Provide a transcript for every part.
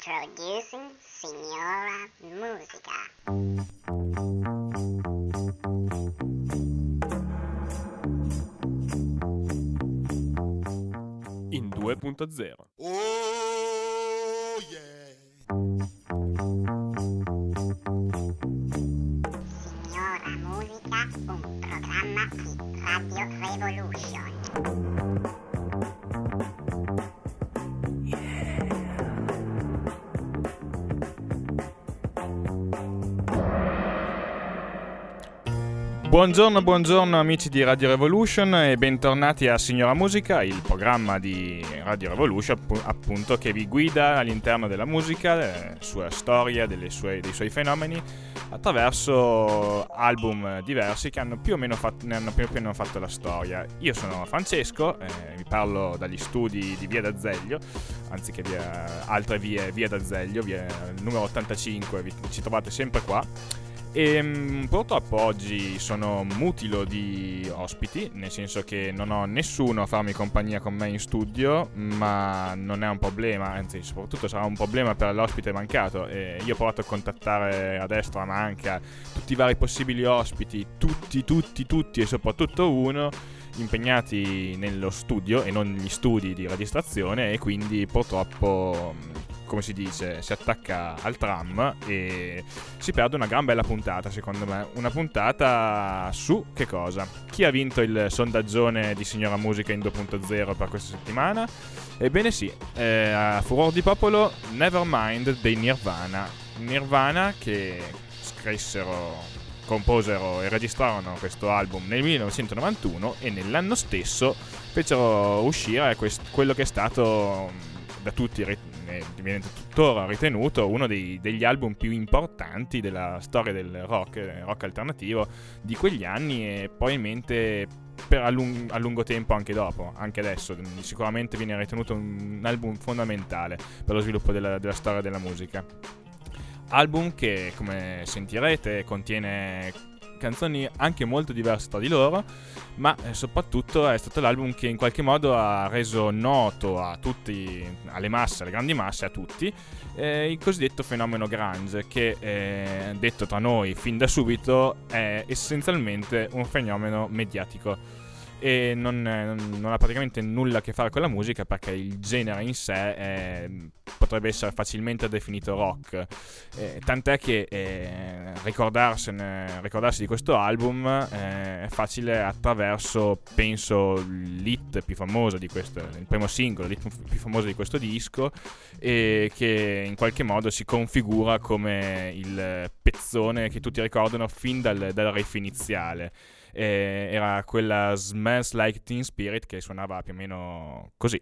Introducing Signora Musica. In 2.0. Oh yeah! Signora Musica, un programma di Radio Revolution. Buongiorno amici di Radio Revolution e bentornati a Signora Musica, il programma di Radio Revolution appunto che vi guida all'interno della musica, della sua storia, dei suoi fenomeni attraverso album diversi che hanno più o meno fatto la storia. Io sono Francesco, vi parlo dagli studi di Via d'Azeglio, anzi che altre via d'Azeglio, via numero 85, ci trovate sempre qua. E purtroppo oggi sono mutilo di ospiti, nel senso che non ho nessuno a farmi compagnia con me in studio, ma non è un problema, anzi soprattutto sarà un problema per l'ospite mancato. E io ho provato a contattare a destra, a manca, tutti i vari possibili ospiti, tutti e soprattutto uno impegnati nello studio e non negli studi di registrazione, e quindi purtroppo, come si dice, si attacca al tram e si perde una gran bella puntata, secondo me. Una puntata su che cosa? Chi ha vinto il sondaggione di Signora Musica in 2.0 per questa settimana? Ebbene sì, a furor di popolo, Nevermind dei Nirvana che composero e registrarono questo album nel 1991 e nell'anno stesso fecero uscire quello che è stato da tutti viene tuttora ritenuto uno degli album più importanti della storia del rock alternativo di quegli anni, e probabilmente per a lungo tempo anche dopo, anche adesso sicuramente viene ritenuto un album fondamentale per lo sviluppo della storia della musica. Album che, come sentirete, contiene canzoni anche molto diverse tra di loro, ma soprattutto è stato l'album che in qualche modo ha reso noto a tutti, alle grandi masse, a tutti, il cosiddetto fenomeno grunge, che detto tra noi fin da subito è essenzialmente un fenomeno mediatico e non ha praticamente nulla a che fare con la musica, perché il genere in sé potrebbe essere facilmente definito rock, tant'è che ricordarsi di questo album è facile attraverso, penso, l'hit più famoso di questo, il primo singolo, l'hit più famoso di questo disco, e che in qualche modo si configura come il pezzone che tutti ricordano fin dal riff iniziale. Era quella Smells Like Teen Spirit, che suonava più o meno così.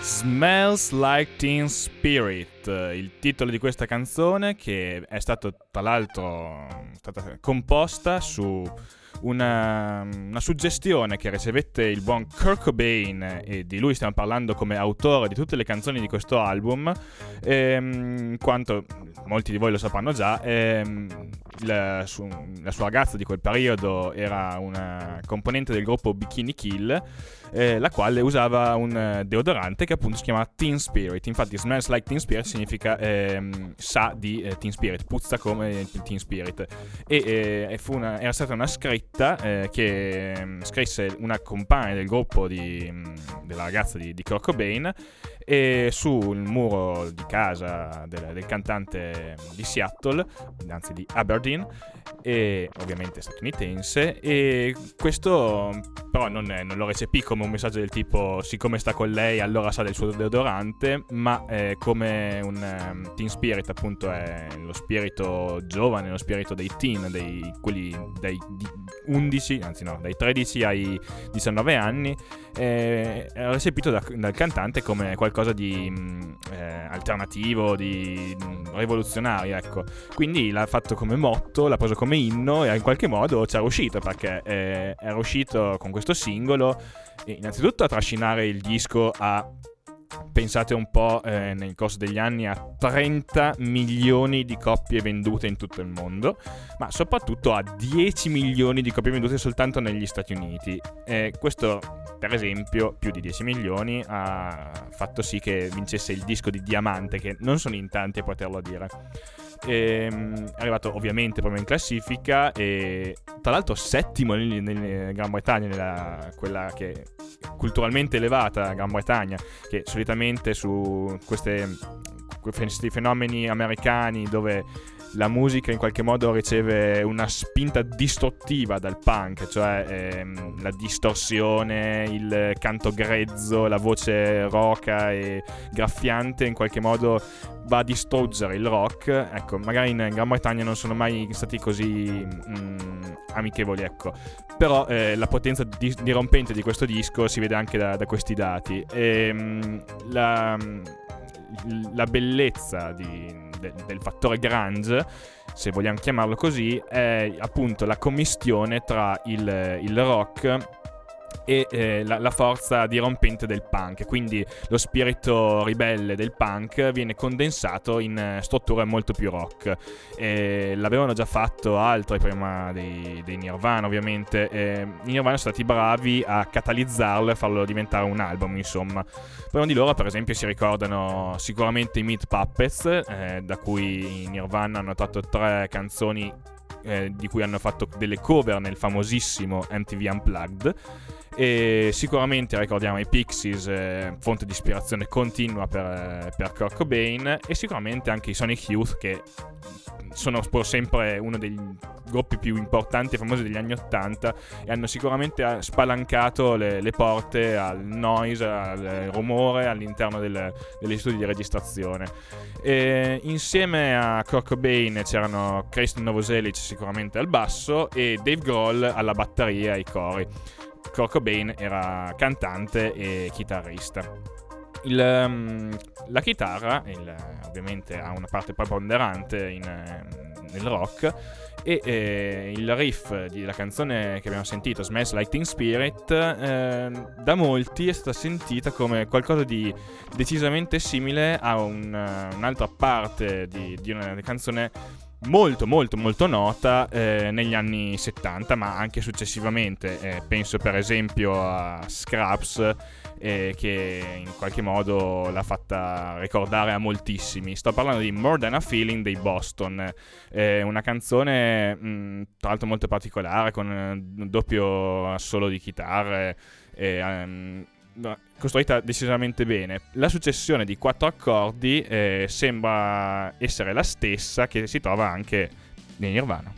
Smells Like Teen Spirit, il titolo di questa canzone, che è stato tra l'altro stata composta su una suggestione che ricevette il buon Kurt Cobain, e di lui stiamo parlando come autore di tutte le canzoni di questo album, quanto molti di voi lo sapranno già. La sua ragazza di quel periodo era una componente del gruppo Bikini Kill, la quale usava un deodorante che appunto si chiama Teen Spirit. Infatti Smells Like Teen Spirit significa sa di Teen Spirit, puzza come Teen Spirit, e era stata una scritta che scrisse una compagna del gruppo della ragazza di Kurt Cobain, e sul muro di casa del cantante di Seattle, anzi di Aberdeen, e ovviamente statunitense, e questo però non lo recepì come un messaggio del tipo siccome sta con lei allora sa del suo deodorante, ma come un teen spirit, appunto è lo spirito giovane, lo spirito dei teen, dai 13 ai 19 anni, è recepito dal cantante come qualcosa di alternativo, di rivoluzionario, ecco. Quindi l'ha fatto come motto, l'ha preso come inno, e in qualche modo ci è riuscito, perché è riuscito con questo singolo innanzitutto a trascinare il disco pensate un po', nel corso degli anni a 30 milioni di copie vendute in tutto il mondo, ma soprattutto a 10 milioni di copie vendute soltanto negli Stati Uniti. Questo, per esempio, più di 10 milioni ha fatto sì che vincesse il disco di diamante, che non sono in tanti a poterlo dire. È arrivato ovviamente proprio in classifica, e tra l'altro settimo nella Gran Bretagna, quella che culturalmente elevata Gran Bretagna, che solitamente su questi fenomeni americani dove la musica in qualche modo riceve una spinta distruttiva dal punk, cioè la distorsione, il canto grezzo, la voce roca e graffiante in qualche modo va a distruggere il rock. Ecco, magari in Gran Bretagna non sono mai stati così amichevoli, ecco. Però la potenza dirompente di questo disco si vede anche da questi dati. La bellezza del fattore grunge, se vogliamo chiamarlo così, è appunto la commistione tra il rock e la forza dirompente del punk. Quindi lo spirito ribelle del punk viene condensato in strutture molto più rock. L'avevano già fatto altri prima dei Nirvana, ovviamente. I Nirvana sono stati bravi a catalizzarlo e farlo diventare un album, insomma. Prima di loro, per esempio, si ricordano sicuramente i Meat Puppets, da cui i Nirvana hanno tratto 3 canzoni di cui hanno fatto delle cover nel famosissimo MTV Unplugged. E sicuramente ricordiamo i Pixies, fonte di ispirazione continua per Kurt Cobain, e sicuramente anche i Sonic Youth, che sono sempre uno dei gruppi più importanti e famosi degli anni '80, e hanno sicuramente spalancato le porte al noise, al rumore all'interno degli studi di registrazione. Insieme a Kurt Cobain c'erano Kristen Novoselic sicuramente al basso e Dave Grohl alla batteria e ai cori. Kurt Cobain era cantante e chitarrista. La chitarra ovviamente ha una parte preponderante nel rock, e il riff della canzone che abbiamo sentito, Smells Like Teen Spirit, da molti è stata sentita come qualcosa di decisamente simile a un'altra parte di una canzone molto molto molto nota negli anni 70, ma anche successivamente. Penso per esempio a Scraps, che in qualche modo l'ha fatta ricordare a moltissimi. Sto parlando di More Than a Feeling dei Boston, una canzone tra l'altro molto particolare, con un doppio assolo di chitarre, costruita decisamente bene. La successione di 4 accordi sembra essere la stessa che si trova anche nei Nirvana.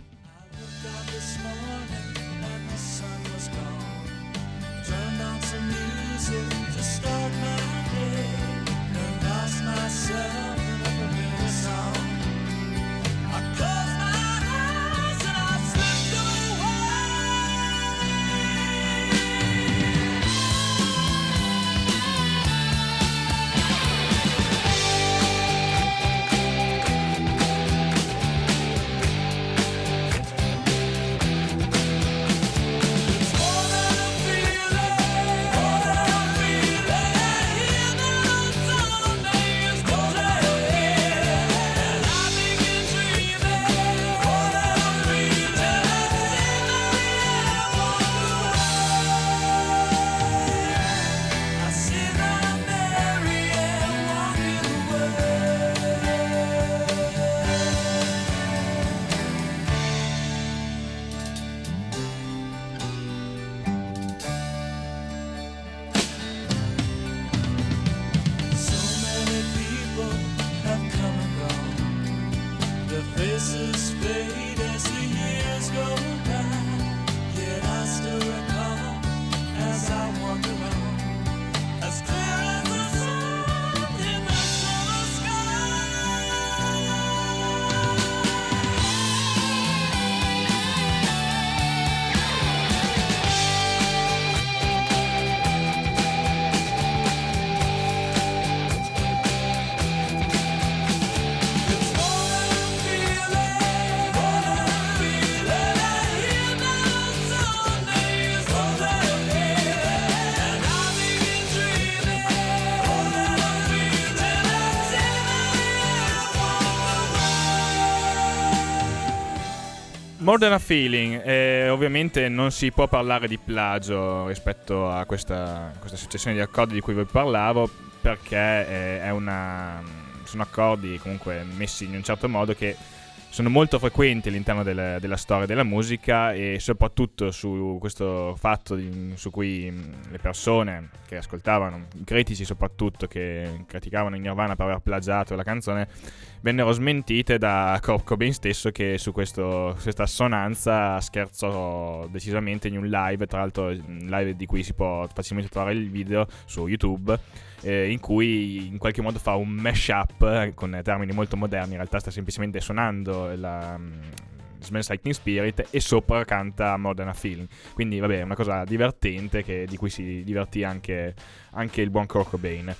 More Than a Feeling, ovviamente non si può parlare di plagio rispetto a questa successione di accordi di cui vi parlavo, perché sono accordi comunque messi in un certo modo che sono molto frequenti all'interno della storia della musica, e soprattutto su questo fatto su cui le persone che ascoltavano, i critici soprattutto, che criticavano in Nirvana per aver plagiato la canzone, vennero smentite da Kurt Cobain stesso, che su questa assonanza scherzò decisamente in un live, tra l'altro un live di cui si può facilmente trovare il video su YouTube, in cui in qualche modo fa un mashup con termini molto moderni. In realtà sta semplicemente suonando la Smells Like Teen Spirit e sopra canta More Than a Feeling. Quindi vabbè, è una cosa divertente di cui si divertì anche il buon Kurt Cobain.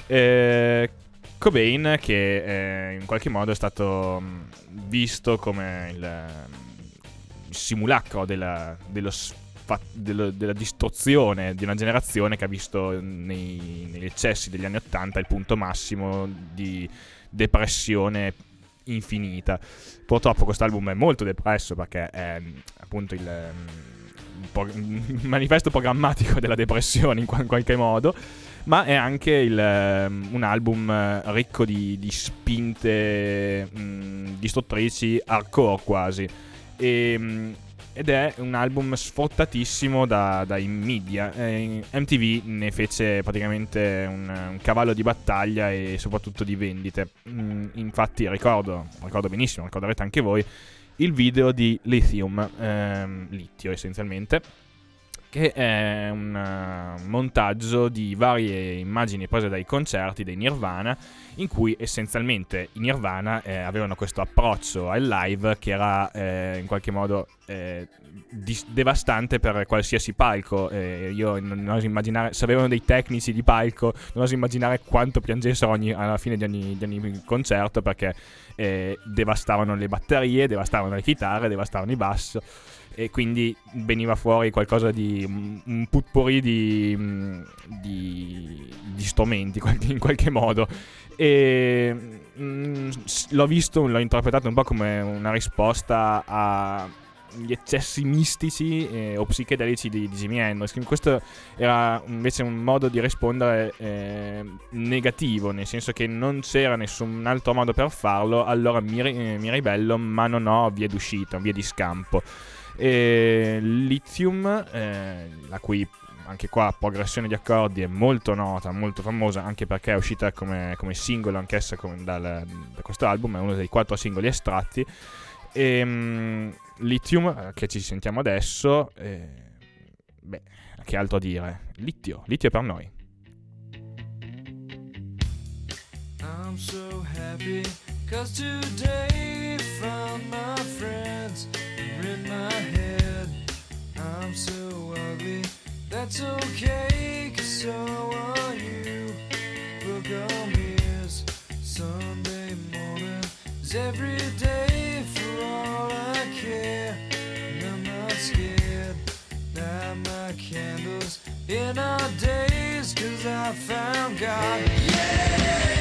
Cobain, che in qualche modo è stato visto come il simulacro della distruzione di una generazione che ha visto negli eccessi degli anni '80 il punto massimo di depressione infinita. Purtroppo quest'album è molto depresso, perché è appunto il manifesto programmatico della depressione in qualche modo, ma è anche un album ricco di spinte distruttrici hardcore quasi, ed è un album sfruttatissimo dai media. MTV ne fece praticamente un cavallo di battaglia e soprattutto di vendite. Infatti ricordo benissimo, ricorderete anche voi, il video di Lithium, litio essenzialmente, che è un montaggio di varie immagini prese dai concerti dei Nirvana, in cui essenzialmente i Nirvana avevano questo approccio al live che era in qualche modo devastante per qualsiasi palco. Io non oso immaginare, se avevano dei tecnici di palco, non oso immaginare quanto piangessero alla fine di ogni concerto, perché devastavano le batterie, devastavano le chitarre, devastavano i bassi, e quindi veniva fuori qualcosa di un potpourri di strumenti in qualche modo. E l'ho interpretato un po' come una risposta agli eccessi mistici o psichedelici di Jimi Hendrix. Questo era invece un modo di rispondere negativo, nel senso che non c'era nessun altro modo per farlo, allora mi ribello, ma non ho vie d'uscita, vie di scampo. Lithium, la cui anche qua progressione di accordi è molto nota, molto famosa, anche perché è uscita come singolo anch'essa da questo album, è uno dei 4 singoli estratti. Lithium, che ci sentiamo adesso, che altro dire? Litio per noi. I'm so happy 'cause today found my friends in my head. I'm so ugly, that's okay, 'cause so are you. Book on ears, Sunday morning is every day for all I care. And I'm not scared, light my candles in our days, 'cause I found God. Yeah!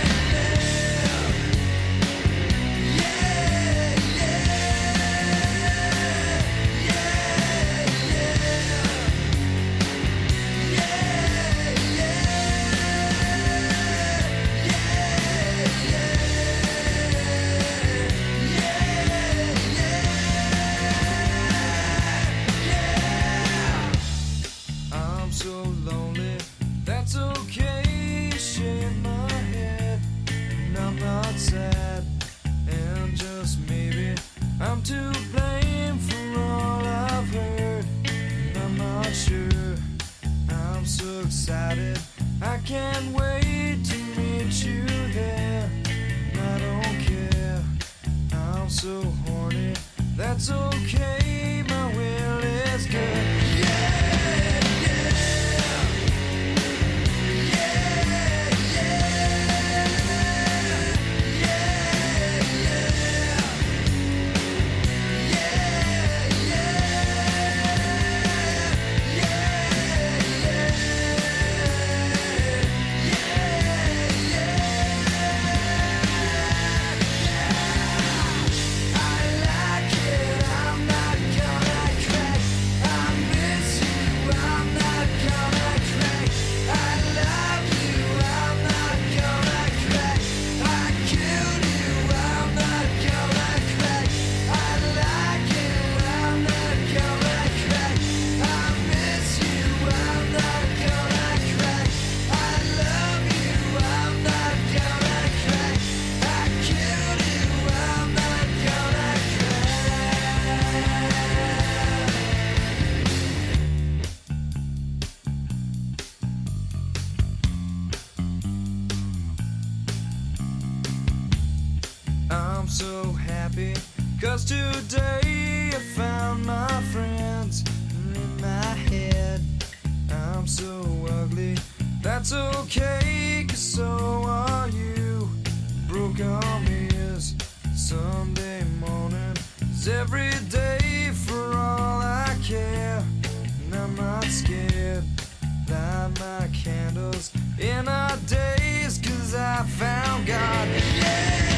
Sad, and just maybe I'm to blame for all I've heard, and I'm not sure. I'm so excited, I can't wait to meet you there. And I don't care, I'm so horny, that's okay, my will is good. I'm not I'm so happy, 'cause today I found my friends in my head. I'm so ugly, that's okay, 'cause so are you. Broke arm is Sunday morning, is every day for all I care. And I'm not scared, light my candles in our days, 'cause I found God. Yeah!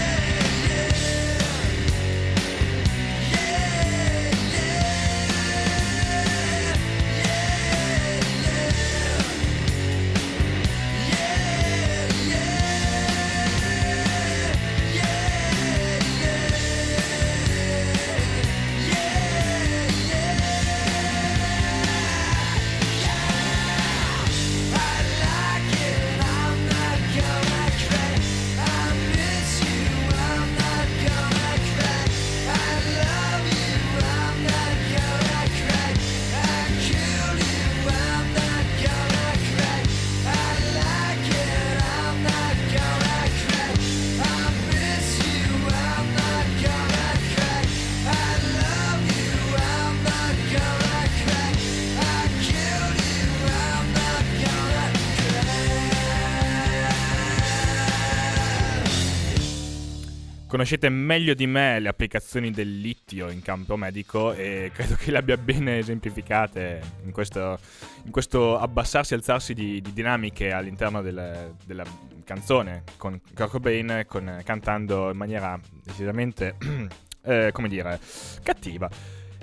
Conoscete meglio di me le applicazioni del litio in campo medico e credo che le abbia ben esemplificate in questo abbassarsi e alzarsi di dinamiche all'interno della canzone, con Kurt Cobain cantando in maniera decisamente, come dire, cattiva.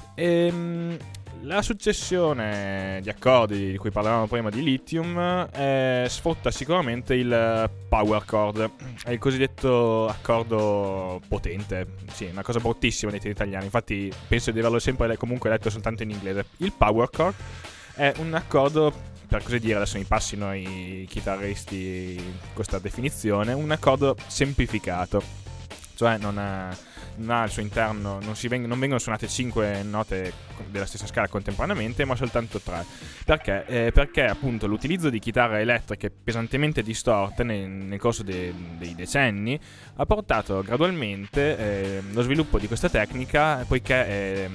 La successione di accordi di cui parlavamo prima di Lithium sfrutta sicuramente il power chord, è il cosiddetto accordo potente, sì, una cosa bruttissima nei testi italiani, infatti penso di averlo sempre comunque letto soltanto in inglese. Il power chord è un accordo, per così dire, adesso mi passino i chitarristi questa definizione, un accordo semplificato, cioè non ha al suo interno, non vengono suonate 5 note della stessa scala contemporaneamente, ma soltanto 3. Perché? Perché appunto l'utilizzo di chitarre elettriche pesantemente distorte nel corso dei decenni ha portato gradualmente lo sviluppo di questa tecnica, poiché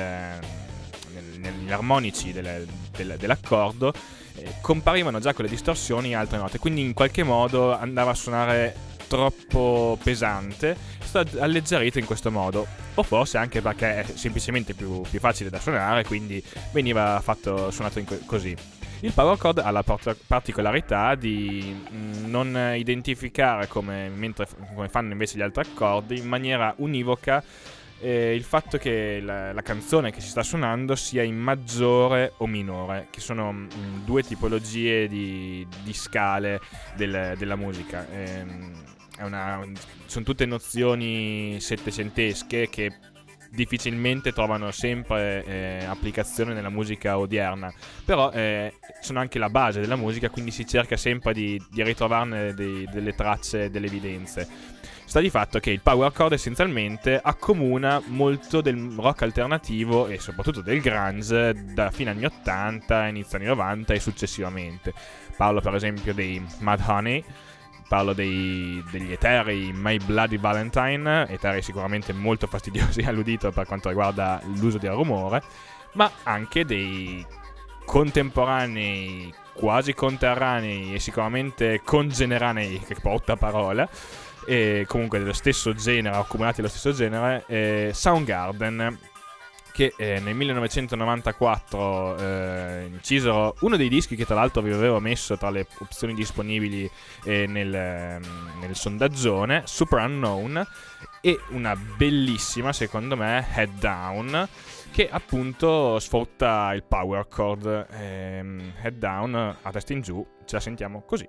negli armonici dell'accordo comparivano già con le distorsioni altre note, quindi in qualche modo andava a suonare troppo pesante, è stato alleggerito in questo modo, o forse anche perché è semplicemente più facile da suonare, quindi veniva suonato così. Il power chord ha la particolarità di non identificare come fanno invece gli altri accordi in maniera univoca il fatto che la canzone che si sta suonando sia in maggiore o minore, che sono due tipologie di scale della musica. Sono tutte nozioni settecentesche che difficilmente trovano sempre applicazione nella musica odierna, però sono anche la base della musica, quindi si cerca sempre di ritrovarne delle tracce, delle evidenze. Sta di fatto che il power chord essenzialmente accomuna molto del rock alternativo e soprattutto del grunge da fine anni 80, inizio anni 90 e successivamente. Parlo per esempio dei Mudhoney, parlo degli eterei My Bloody Valentine, eterei sicuramente molto fastidiosi all'udito per quanto riguarda l'uso del rumore, ma anche dei contemporanei, quasi conterranei e sicuramente congeneranei, che brutta parola, e comunque dello stesso genere, accumulati dello stesso genere, Soundgarden, che nel 1994 incisero uno dei dischi che tra l'altro vi avevo messo tra le opzioni disponibili nel sondaggione, Super Unknown, e una bellissima, secondo me, Head Down, che appunto sfrutta il power chord. Head Down, a testa in giù, ce la sentiamo così.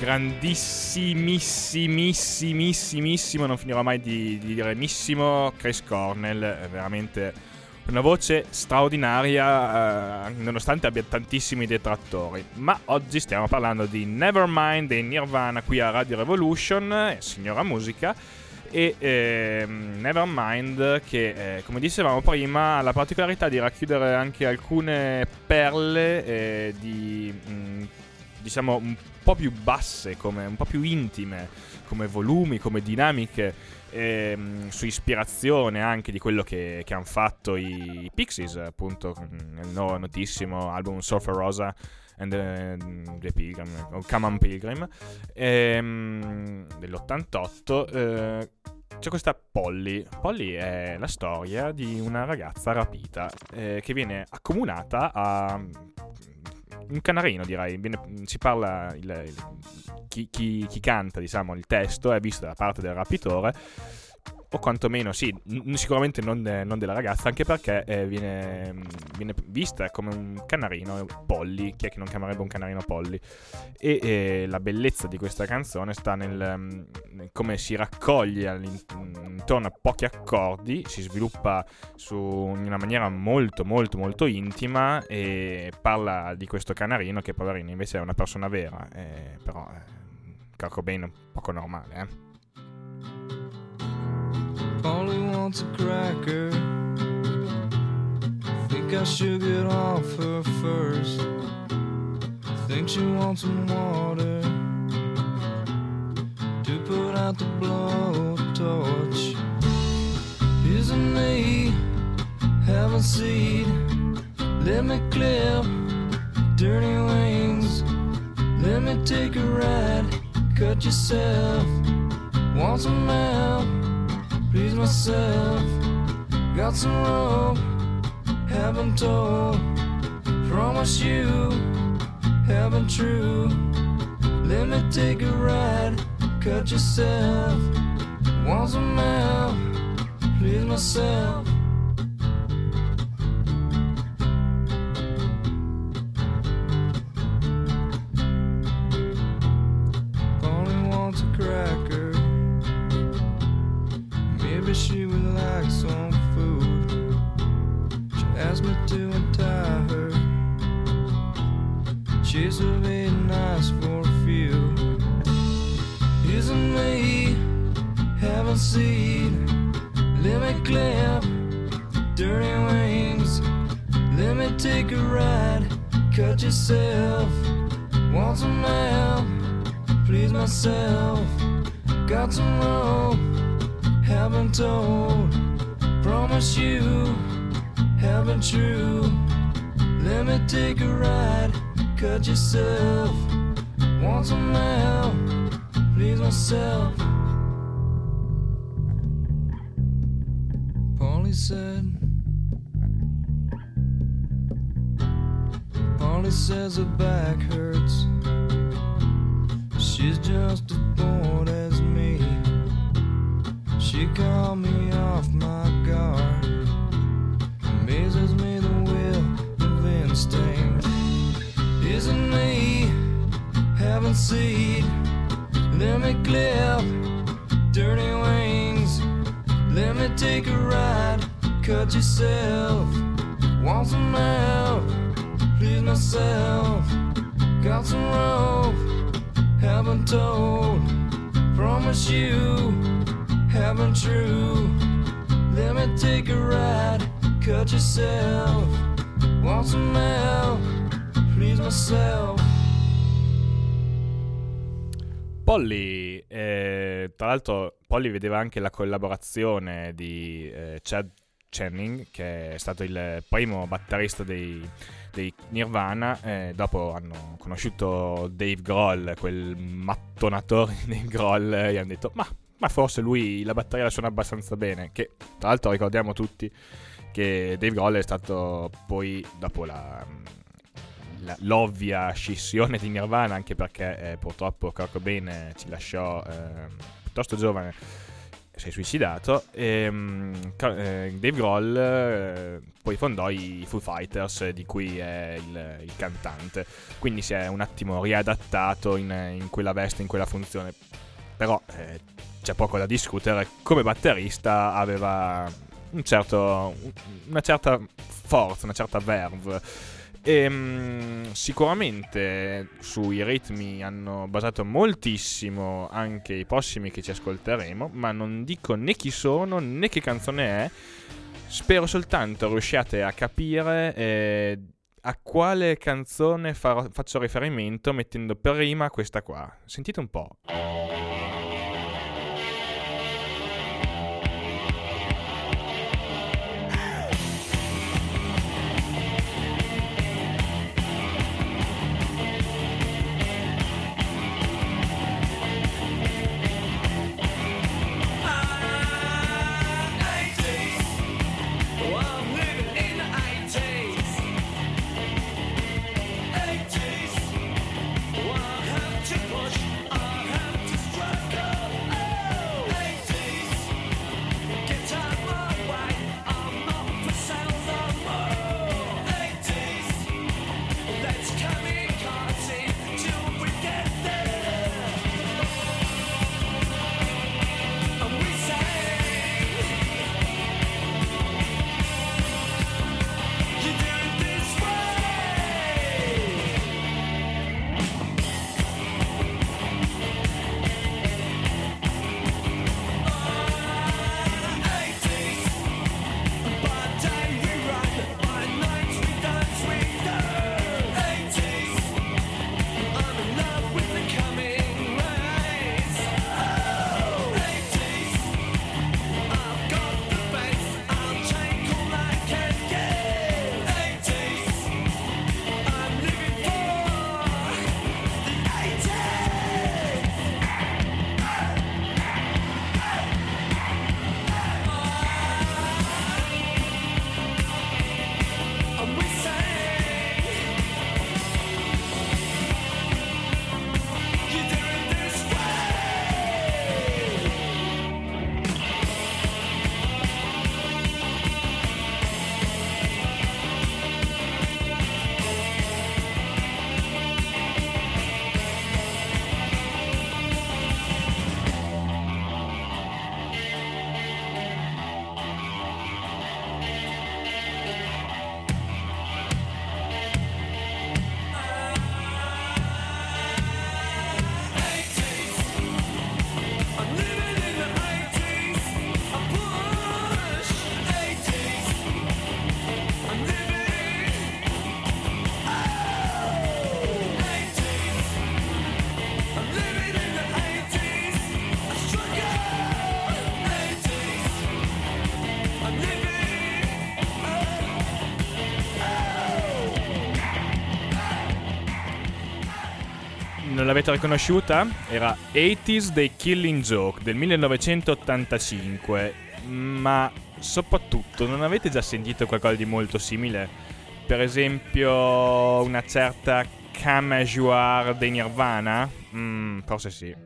grandissimissimissimo, non finirò mai di dire missimo, Chris Cornell, veramente una voce straordinaria, nonostante abbia tantissimi detrattori. Ma oggi stiamo parlando di Nevermind dei Nirvana qui a Radio Revolution, signora musica. E Nevermind che come dicevamo prima ha la particolarità di racchiudere anche alcune perle diciamo un po' più basse, un po' più intime come volumi, come dinamiche, su ispirazione anche di quello che hanno fatto i Pixies, appunto nel nuovo notissimo album Surfer Rosa and the Pilgrim, o Come on Pilgrim, dell'88. C'è questa Polly. Polly è la storia di una ragazza rapita che viene accomunata a un canarino, direi. Si parla chi canta, diciamo, il testo è visto da parte del rapitore, o quantomeno sì, sicuramente non della ragazza, anche perché viene vista come un canarino Polly. Chi è che non chiamerebbe un canarino Polly? E la bellezza di questa canzone sta nel come si raccoglie intorno a pochi accordi, si sviluppa in una maniera molto molto molto intima, e parla di questo canarino che poverino invece è una persona vera, però Kurt Cobain è un poco normale, Polly wants a cracker. Think I should get off her first. Think she wants some water to put out the blowtorch. Isn't me have a seat? Let me clip dirty wings. Let me take a ride. Cut yourself. Want some help? Please myself, got some rope, haven't told. Promise you, haven't true. Let me take a ride, cut yourself. Want some help, please myself. Polly wants a cracker. Maybe she would like some food. She asked me to untie her. She surveyed nice for a few. Isn't me having seed? Let me clip dirty wings. Let me take a ride. Cut yourself. Want some help? Please myself. Got some rope. Haven't told, promise you, haven't true. Let me take a ride, cut yourself. Want some help, please myself. Polly says her back hurts. She's just as bored as me. She called me off my guard. Amazes me the will of instinct. Isn't me having seed? Let me clip dirty wings. Let me take a ride. Cut yourself. Want some help? Please myself. Got some rope. Haven't told. Promise you. Haven't true. Let me take a ride. Cut yourself. Want some help? Please myself. Polly, tra l'altro Polly vedeva anche la collaborazione di Chad Channing, che è stato il primo batterista dei Nirvana. Dopo hanno conosciuto Dave Grohl, quel mattonatore di Dave Grohl, e hanno detto ma forse lui la batteria la suona abbastanza bene. Che tra l'altro ricordiamo tutti che Dave Grohl è stato poi, dopo l'ovvia scissione di Nirvana, anche perché purtroppo Kurt Cobain ci lasciò piuttosto giovane, si è suicidato, e Dave Grohl poi fondò i Foo Fighters, di cui è il cantante, quindi si è un attimo riadattato in quella veste, in quella funzione. Però c'è poco da discutere, come batterista aveva una certa forza, una certa verve, e sicuramente sui ritmi hanno basato moltissimo anche i prossimi che ci ascolteremo, ma non dico né chi sono né che canzone è. Spero soltanto riusciate a capire a quale canzone faccio riferimento mettendo prima questa qua. Sentite un po'. Non l'avete riconosciuta? Era 80s dei Killing Joke del 1985, ma soprattutto non avete già sentito qualcosa di molto simile? Per esempio una certa Come As You Are dei Nirvana? Forse sì.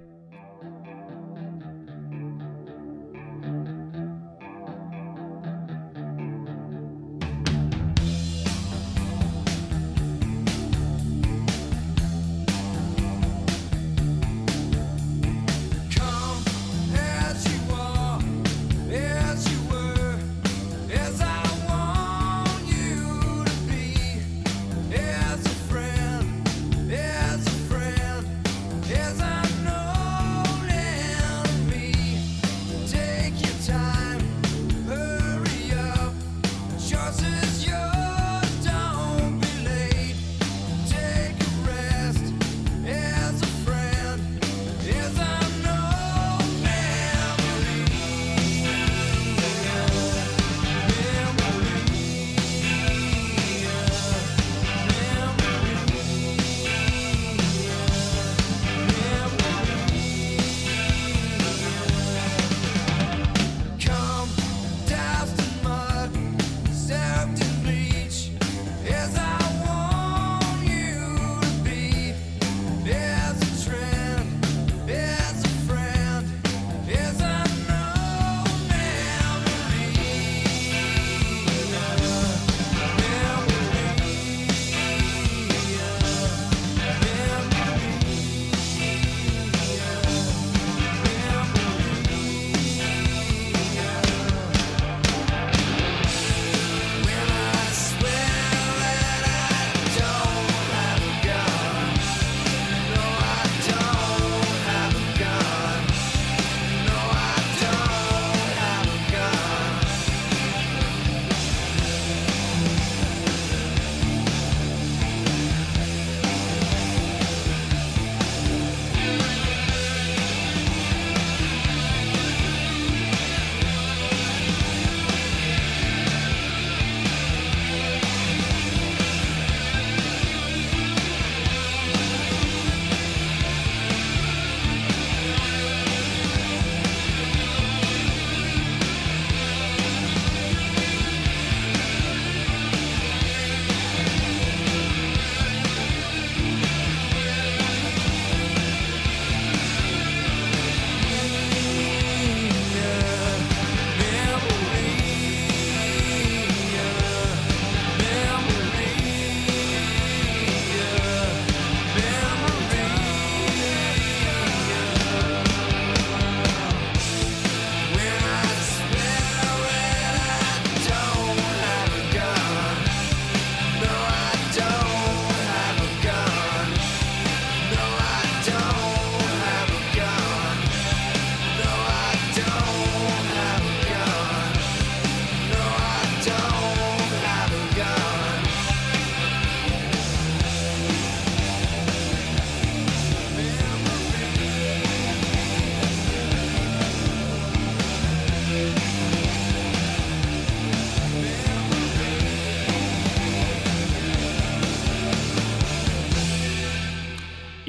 As a friend, as I know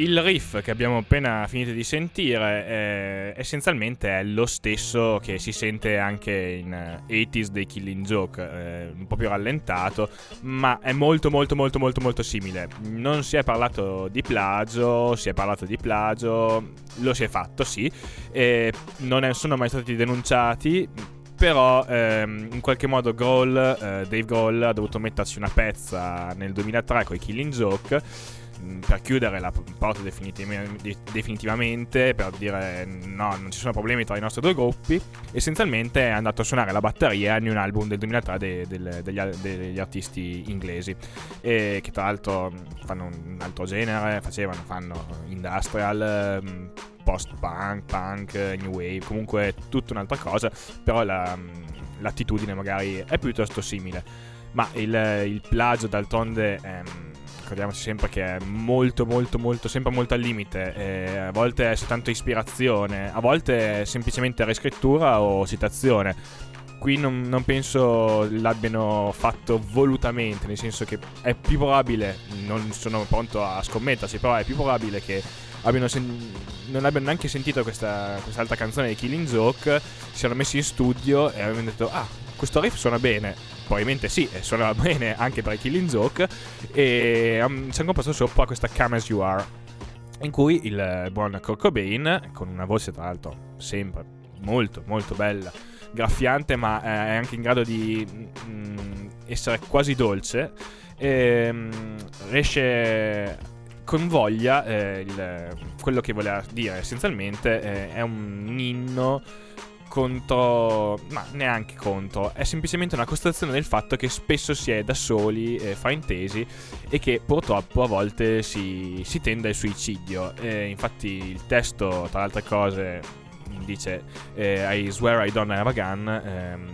Il riff che abbiamo appena finito di sentire essenzialmente è lo stesso che si sente anche in 80s dei Killing Joke, un po' più rallentato, ma è molto molto molto molto molto simile. Non si è parlato di plagio, si è parlato di plagio, lo si è fatto, sì, non sono mai stati denunciati. Però in qualche modo Dave Grohl ha dovuto metterci una pezza nel 2003 con i Killing Joke per chiudere la porta definitivamente, per dire no, non ci sono problemi tra i nostri due gruppi. Essenzialmente è andato a suonare la batteria in un album del 2003 degli artisti inglesi, che tra l'altro fanno un altro genere, fanno industrial, post-punk, punk, new wave, comunque tutta un'altra cosa, però l'attitudine magari è piuttosto simile. Ma il plagio d'altronde, ricordiamoci sempre che è molto molto molto, sempre molto al limite, a volte è soltanto ispirazione, a volte è semplicemente riscrittura o citazione. Qui non penso l'abbiano fatto volutamente, nel senso che è più probabile, non sono pronto a scommetterci, però è più probabile che non abbiano neanche sentito quest'altra canzone di Killing Joke, si siano messi in studio e avevano detto questo riff suona bene, probabilmente sì, e suona bene anche per i Killing Joke, e ci hanno composto sopra questa Come As You Are, in cui il buon Kurt Cobain, con una voce tra l'altro sempre molto molto bella, graffiante, ma è anche in grado di essere quasi dolce, riesce con voglia, quello che voleva dire essenzialmente è un inno contro, ma neanche contro, è semplicemente una constatazione del fatto che spesso si è da soli, fraintesi, e che purtroppo a volte si tende al suicidio. Infatti il testo, tra le altre cose, dice I swear I don't have a gun,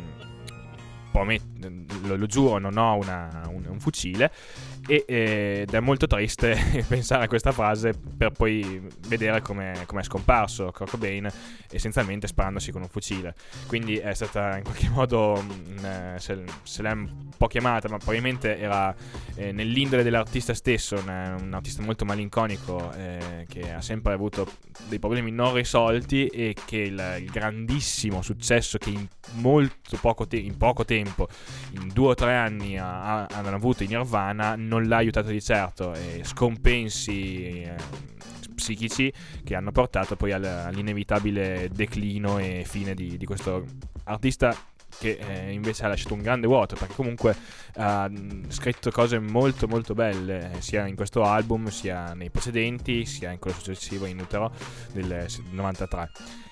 lo giuro, non ho un fucile, ed è molto triste pensare a questa frase per poi vedere come è scomparso Kurt Cobain, essenzialmente sparandosi con un fucile. Quindi è stata in qualche modo se l'è un po' chiamata, ma probabilmente era nell'indole dell'artista stesso, un artista molto malinconico, che ha sempre avuto dei problemi non risolti, e che il grandissimo successo che in poco tempo, in 2 o 3 anni, hanno avuto i Nirvana non l'ha aiutato di certo, e scompensi psichici che hanno portato poi all'inevitabile declino e fine di questo artista, che invece ha lasciato un grande vuoto, perché comunque ha scritto cose molto molto belle, sia in questo album, sia nei precedenti, sia in quello successivo, In Utero, del 93.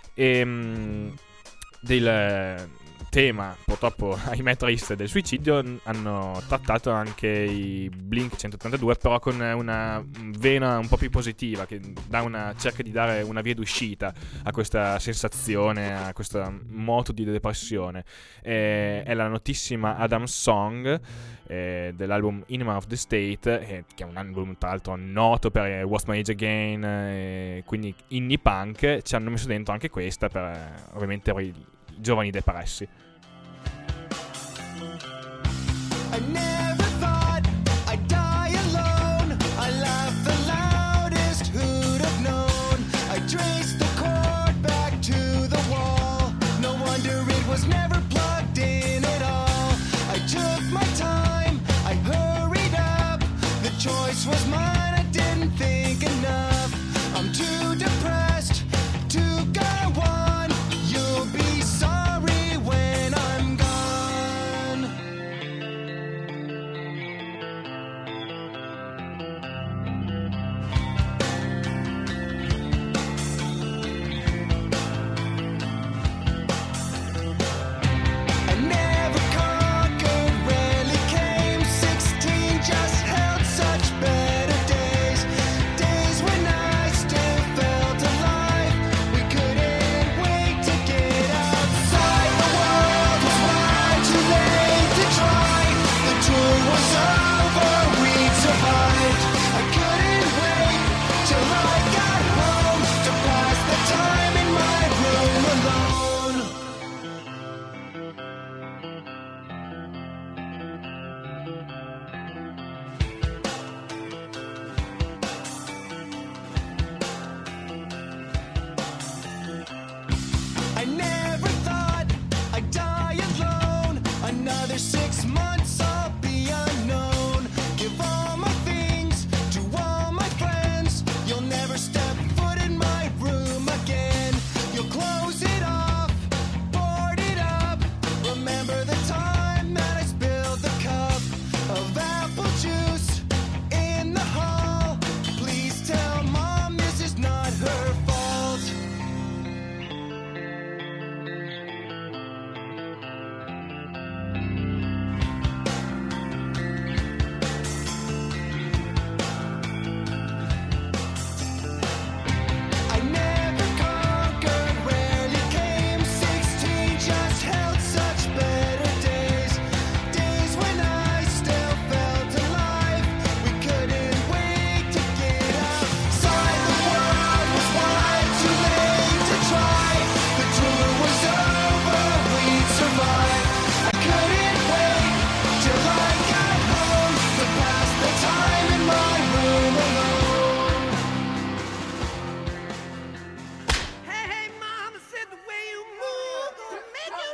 Del tema, purtroppo ahimè triste, del suicidio hanno trattato anche i Blink 182, però con una vena un po' più positiva, che cerca di dare una via d'uscita a questa sensazione, a questo moto di depressione. È la notissima Adam's Song, dell'album Enema of the State, che è un album tra l'altro noto per What's My Age Again, quindi indie punk. Ci hanno messo dentro anche questa ovviamente per i giovani depressi. I never thought I'd die alone. I laughed the loudest, who'd have known? I traced the cord back to the wall. No wonder it was never plugged in at all. I took my time, I hurried up. The choice was mine, I didn't think enough. I'm too depressed to go on. You'll be sorry when I'm gone.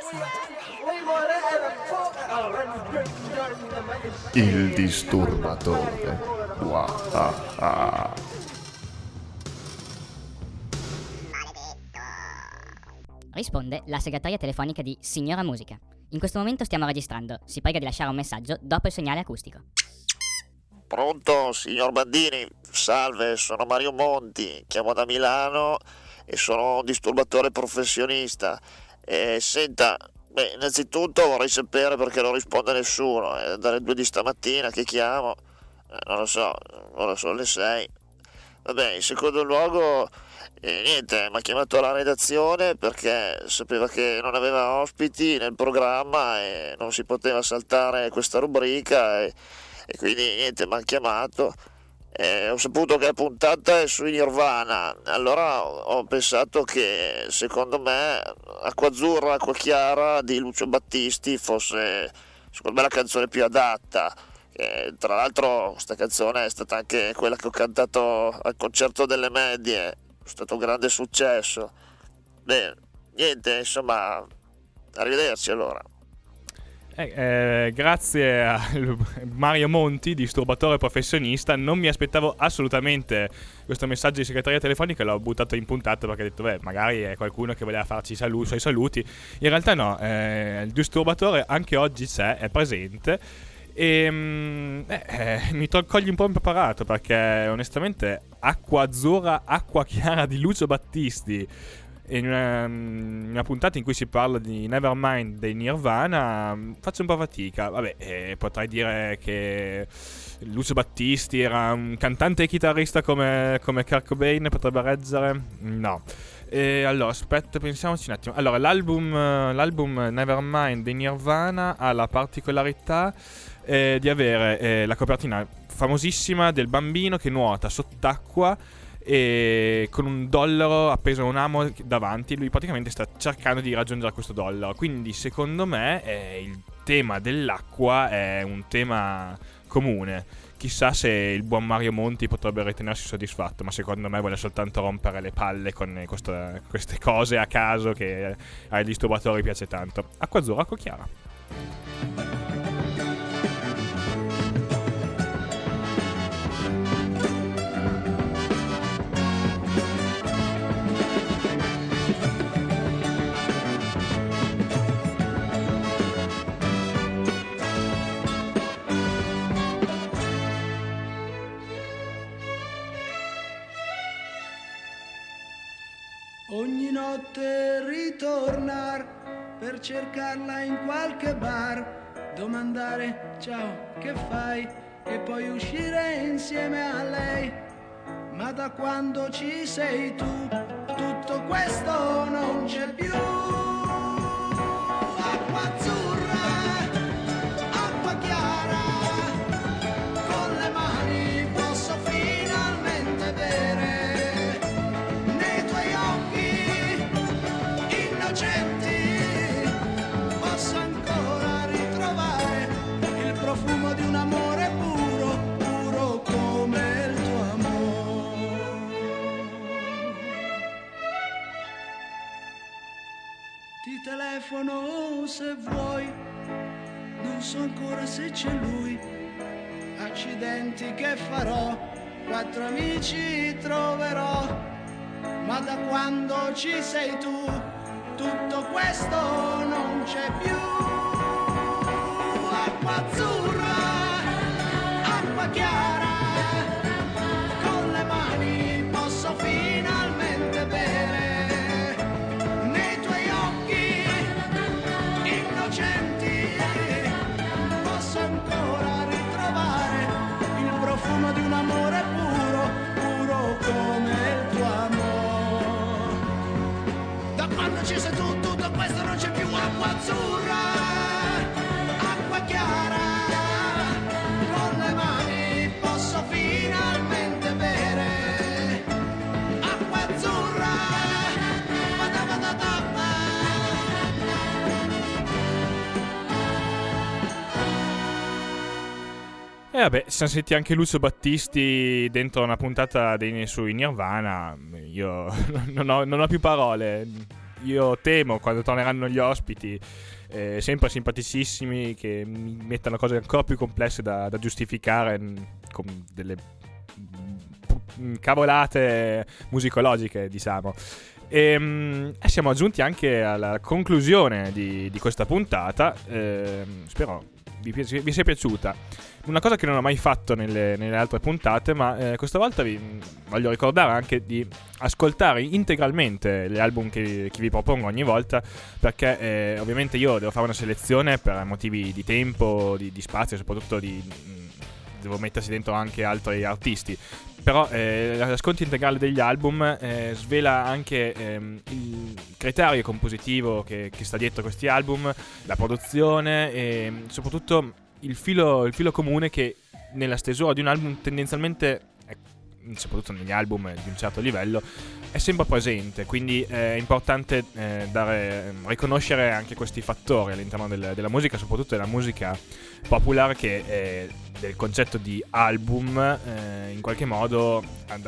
Il disturbatore. Wahaha. Maledetto. Risponde la segreteria telefonica di Signora Musica. In questo momento stiamo registrando. Si prega di lasciare un messaggio dopo il segnale acustico. Pronto, signor Bandini? Salve, sono Mario Monti, chiamo da Milano e sono un disturbatore professionista. Senta, innanzitutto vorrei sapere perché non risponde nessuno. È dalle 2 di stamattina che chiamo, non lo so, ora sono le 6. Vabbè, in secondo luogo, niente, mi ha chiamato alla redazione perché sapeva che non aveva ospiti nel programma e non si poteva saltare questa rubrica e quindi niente, mi ha chiamato. Ho saputo che la puntata è sui Nirvana, allora ho pensato che secondo me Acqua Azzurra, Acqua Chiara di Lucio Battisti fosse secondo me la canzone più adatta. Tra l'altro questa canzone è stata anche quella che ho cantato al concerto delle medie, è stato un grande successo. Bene, niente, insomma, arrivederci allora. Grazie a Mario Monti, disturbatore professionista. Non mi aspettavo assolutamente questo messaggio di segreteria telefonica, l'ho buttato in puntata perché ho detto magari è qualcuno che voleva farci i suoi saluti. In realtà no, il disturbatore anche oggi è presente e mi cogli un po' impreparato perché onestamente Acqua Azzurra, Acqua Chiara di Lucio Battisti in una puntata in cui si parla di Nevermind dei Nirvana faccio un po' fatica. Vabbè, potrei dire che Lucio Battisti era un cantante e chitarrista come Kurt Cobain, potrebbe reggere? No. Allora, aspetta, pensiamoci un attimo. Allora, l'album Nevermind dei Nirvana ha la particolarità di avere la copertina famosissima del bambino che nuota sott'acqua e con un dollaro appeso a un amo davanti. Lui praticamente sta cercando di raggiungere questo dollaro. Quindi secondo me il tema dell'acqua è un tema comune. Chissà se il buon Mario Monti potrebbe ritenersi soddisfatto, ma secondo me vuole soltanto rompere le palle con queste cose a caso che ai disturbatori piace tanto. Acqua Azzurra, Acqua Chiara. Ogni notte ritornar per cercarla in qualche bar, domandare ciao che fai e poi uscire insieme a lei. Ma da quando ci sei tu tutto questo non c'è più. Acqua azzurra, acqua chiara, con le mani posso finalmente bere. Posso ancora ritrovare il profumo di un amore puro, puro come il tuo amore. Ti telefono se vuoi, non so ancora se c'è lui. Accidenti che farò, 4 amici troverò, ma da quando ci sei tu tutto questo non c'è più. Acqua azzurra, acqua chiara, con le mani posso finalmente bere. Nei tuoi occhi innocenti posso ancora ritrovare il profumo di un amore puro, puro come il tuo amore. Da quando ci sei tu, tutto questo non c'è più. Acqua azzurra, acqua chiara, con le mani posso finalmente bere. Acqua azzurra, badabadadabba. E vabbè, ci siamo sentiti anche Lucio Battisti dentro una puntata sui Nirvana. Io non ho più parole. io temo quando torneranno gli ospiti, sempre simpaticissimi, che mi mettano cose ancora più complesse da giustificare con delle cavolate musicologiche, diciamo. E siamo giunti anche alla conclusione di questa puntata. Spero vi sia piaciuta. Una cosa che non ho mai fatto nelle altre puntate, ma questa volta vi voglio ricordare anche di ascoltare integralmente gli album che vi propongo ogni volta, perché ovviamente io devo fare una selezione per motivi di tempo, di spazio, soprattutto devo mettersi dentro anche altri artisti. Però l'ascolto integrale degli album svela anche il criterio compositivo che sta dietro questi album, la produzione e soprattutto il filo comune che nella stesura di un album tendenzialmente, soprattutto negli album di un certo livello, è sempre presente. Quindi è importante riconoscere anche questi fattori all'interno della musica, soprattutto della musica popolare, che del concetto di album in qualche modo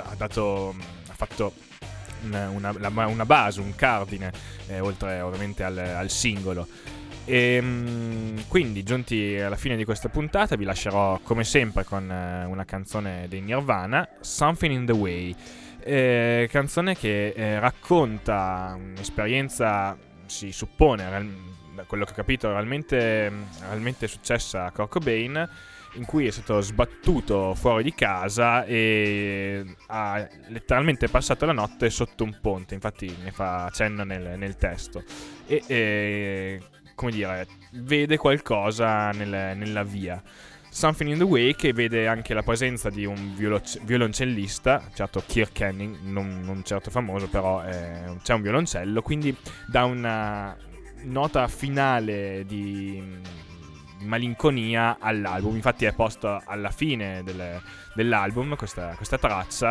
ha fatto una base, un cardine, oltre ovviamente al singolo. E quindi, giunti alla fine di questa puntata, vi lascerò come sempre con una canzone dei Nirvana, Something in the Way, canzone che racconta un'esperienza, si suppone, da quello che ho capito, realmente successa a Kurt Cobain, in cui è stato sbattuto fuori di casa e ha letteralmente passato la notte sotto un ponte. Infatti ne fa cenno nel testo e come dire, vede qualcosa nella via. Something in the Way, che vede anche la presenza di un violoncellista, certo Kirk Canning, non certo famoso, però c'è un violoncello, quindi dà una nota finale di malinconia all'album. Infatti è posta alla fine dell'album questa traccia,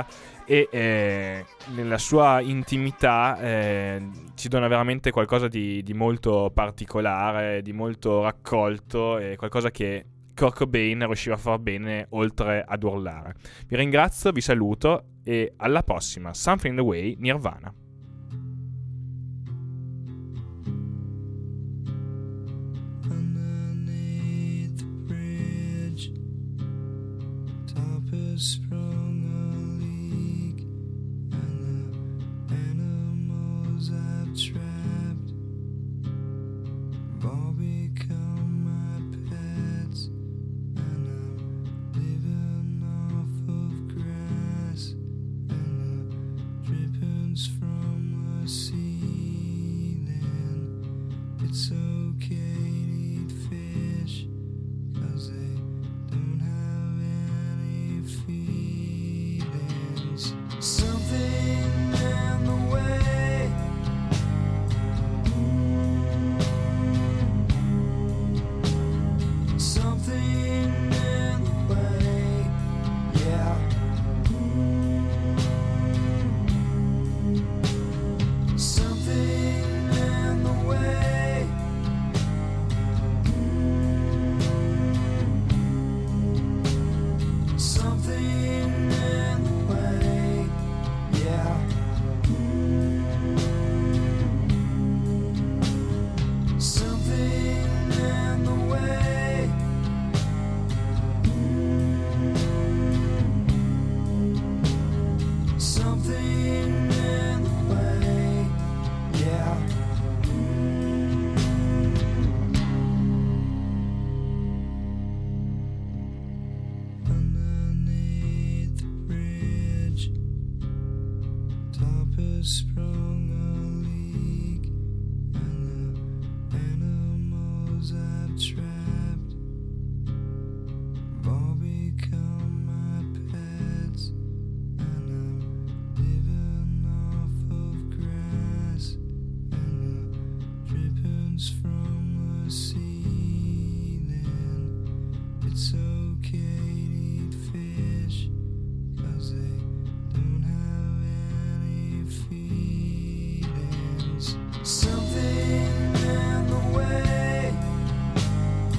e nella sua intimità ci dona veramente qualcosa di molto particolare, di molto raccolto, e qualcosa che Kurt Cobain riusciva a far bene oltre ad urlare. Vi ringrazio, vi saluto e alla prossima. Something in the Way, Nirvana. Sprung a leak, and the animals I've trapped have all become my pets, and I'm living off of grass and the drippings from the ceiling. It's okay to eat fish, 'cause they don't have any feelings. Something in the way, something in the way, yeah. Something in the way. Something in the way, yeah. Something in the way. Something in the way, yeah. Underneath the bridge, top has sprung a leak, and the animals I've trapped have all become my pets, and I'm living off of grass and the drippings from the ceiling. It's okay to eat fish, 'cause they don't have any feelings. Something in the way.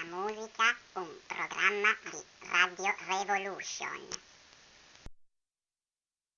Musica, un programma di Radio Revolution.